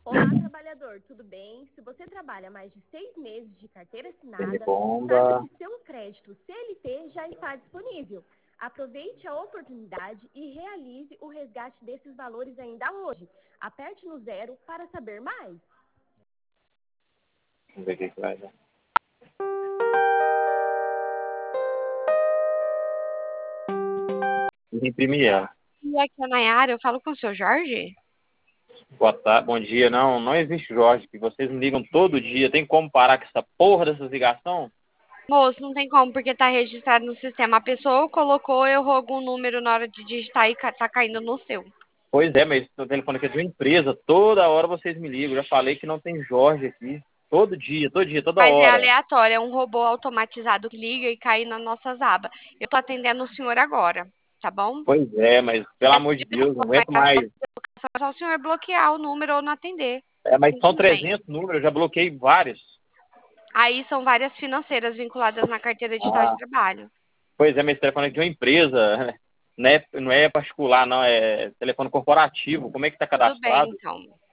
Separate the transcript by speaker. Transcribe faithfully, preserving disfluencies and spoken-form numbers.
Speaker 1: Olá, trabalhador, tudo bem? Se você trabalha mais de seis meses de carteira assinada,
Speaker 2: Bomba.
Speaker 1: saiba que seu crédito C L T já está disponível. Aproveite a oportunidade e realize o resgate desses valores ainda hoje. Aperte no zero para saber mais.
Speaker 2: Vamos ver o que que vai dar. Imprimir ela.
Speaker 3: E aqui é a Nayara, eu falo com o seu Jorge?
Speaker 2: Boa tarde, bom dia. Não, não existe Jorge, que vocês me ligam todo dia. Tem como parar com essa porra dessas ligações?
Speaker 3: Moço, não tem como, porque tá registrado no sistema. A pessoa colocou, errou algum número na hora de digitar e ca- tá caindo no seu.
Speaker 2: Pois é, mas o telefone aqui é de uma empresa. Toda hora vocês me ligam. Já falei que não tem Jorge aqui. Todo dia, todo dia, toda
Speaker 3: Mas é
Speaker 2: hora.
Speaker 3: aleatório, é um robô automatizado que liga e cai nas nossas abas. Eu tô atendendo o senhor agora, tá bom?
Speaker 2: Pois é, mas pelo
Speaker 3: É
Speaker 2: amor de Deus, não aguento mais.
Speaker 3: só o senhor bloquear o número ou não atender.
Speaker 2: É, mas são
Speaker 3: Tudo bem.
Speaker 2: trezentos números, eu já bloqueei vários.
Speaker 3: Aí são várias financeiras vinculadas na carteira digital
Speaker 2: Ah,
Speaker 3: de trabalho.
Speaker 2: pois é, mas esse telefone é de uma empresa. Não é, não é particular, não. É telefone corporativo. Como é que tá
Speaker 3: Tudo bem,
Speaker 2: cadastrado?
Speaker 3: então.